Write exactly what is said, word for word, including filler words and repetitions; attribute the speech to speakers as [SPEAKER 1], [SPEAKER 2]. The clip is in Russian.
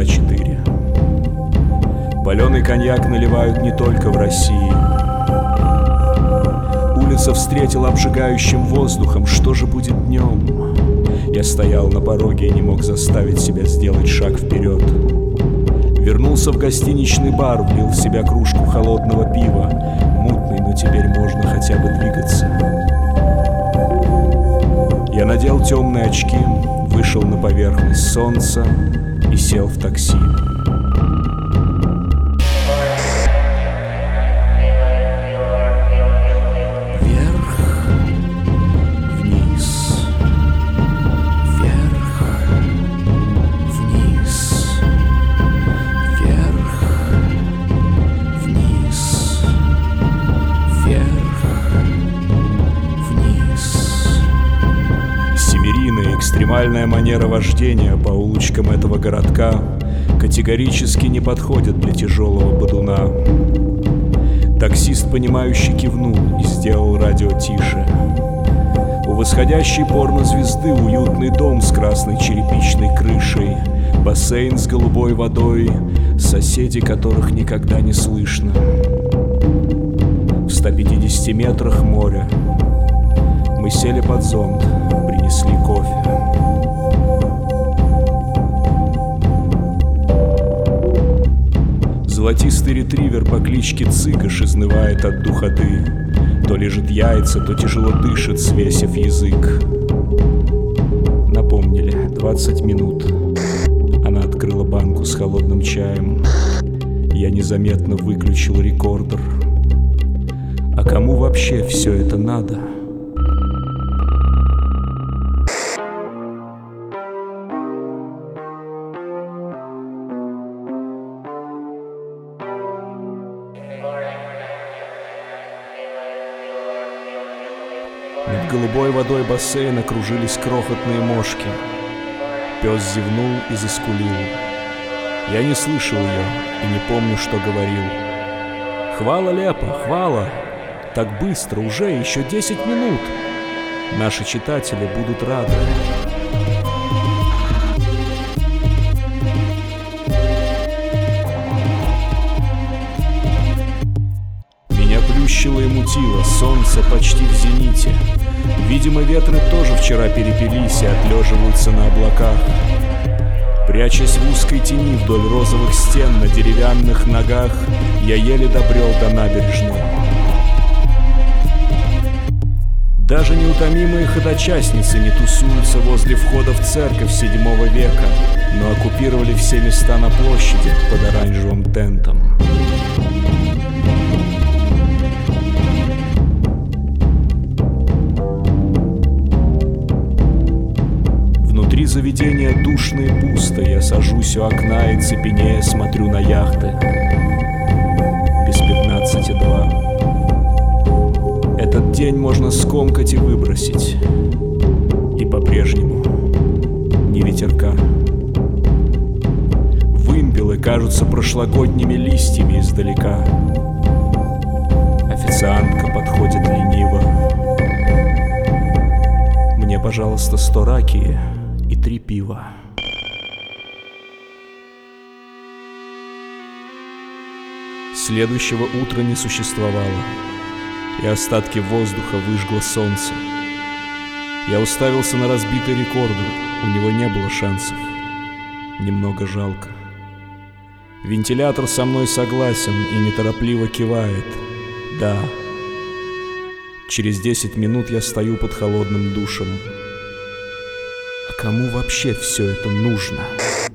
[SPEAKER 1] четыре. Паленый коньяк наливают не только в России. Улица встретила обжигающим воздухом. Что же будет днем? Я стоял на пороге и не мог заставить себя сделать шаг вперед. Вернулся в гостиничный бар, влил в себя кружку холодного пива. Мутный, но теперь можно хотя бы двигаться. Я надел темные очки, вышел на поверхность солнца и сел в такси. Экстремальная манера вождения по улочкам этого городка категорически не подходит для тяжелого бодуна. Таксист, понимающе кивнул и сделал радио тише. У восходящей порнозвезды уютный дом с красной черепичной крышей, бассейн с голубой водой, соседи которых никогда не слышно. В ста пятидесяти метрах море. Мы сели под зонт, принесли кофе. Золотистый ретривер по кличке Цыгаш изнывает от духоты. То лежит яйца, то тяжело дышит, свесив язык. Напомнили, двадцать минут. Она открыла банку с холодным чаем. Я незаметно выключил рекордер. А кому вообще все это надо? Над голубой водой бассейна кружились крохотные мошки. Пес зевнул и заскулил. Я не слышал ее и не помню, что говорил. «Хвала, Лепа, хвала! Так быстро, уже еще десять минут! Наши читатели будут рады!» Меня плющило и мутило, солнце почти в зените. Видимо, ветры тоже вчера перепились и отлеживаются на облаках. Прячась в узкой тени вдоль розовых стен на деревянных ногах, я еле добрел до набережной. Даже неутомимые ходочастницы не тусуются возле входа в церковь седьмого века, но оккупировали все места на площади под оранжевым тентом. Внутри заведения душно и пусто. Я сажусь у окна и цепенея смотрю на яхты. Без пятнадцати два. Этот день можно скомкать и выбросить. И по-прежнему ни ветерка. Вымпелы кажутся прошлогодними листьями издалека. Официантка подходит лениво. Мне, пожалуйста, сто ракии и три пива. Следующего утра не существовало, и остатки воздуха выжгло солнце. Я уставился на разбитый рекордер, у него не было шансов. Немного жалко. Вентилятор со мной согласен и неторопливо кивает. Да. Через десять минут я стою под холодным душем. А кому вообще все это нужно?